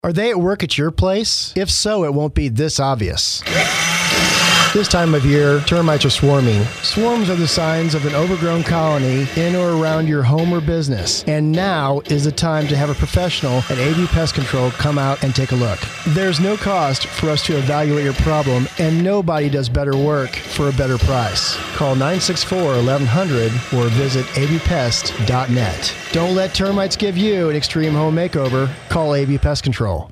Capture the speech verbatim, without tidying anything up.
Are they at work at your place? If so, it won't be this obvious. This time of year, termites are swarming. Swarms are the signs of an overgrown colony in or around your home or business. And now is the time to have a professional at A V Pest Control come out and take a look. There's no cost for us to evaluate your problem, and nobody does better work for a better price. Call nine six four, eleven hundred or visit a v pest dot net. Don't let termites give you an extreme home makeover. Call A V Pest Control.